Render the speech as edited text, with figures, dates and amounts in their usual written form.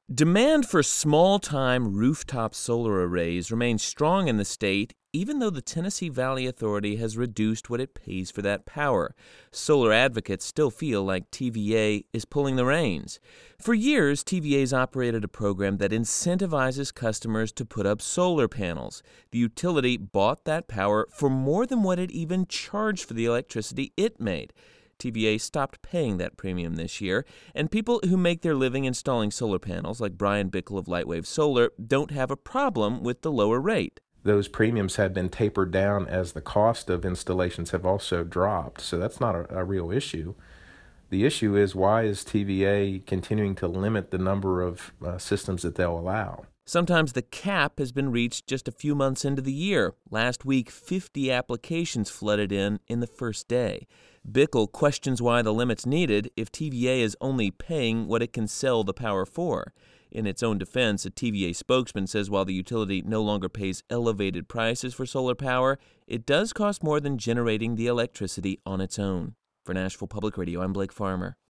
Demand for small-time rooftop solar arrays remains strong in the state, even though the Tennessee Valley Authority has reduced what it pays for that power. Solar advocates still feel like TVA is pulling the reins. For years, TVA's operated a program that incentivizes customers to put up solar panels. The utility bought that power for more than what it even charged for the electricity it made. TVA stopped paying that premium this year, and people who make their living installing solar panels, like Brian Bickle of Lightwave Solar, don't have a problem with the lower rate. Those premiums have been tapered down as the cost of installations have also dropped, so that's not a real issue. The issue is, why is TVA continuing to limit the number of systems that they'll allow? Sometimes the cap has been reached just a few months into the year. Last week, 50 applications flooded in the first day. Bickle questions why the limit's needed if TVA is only paying what it can sell the power for. In its own defense, a TVA spokesman says while the utility no longer pays elevated prices for solar power, it does cost more than generating the electricity on its own. For Nashville Public Radio, I'm Blake Farmer.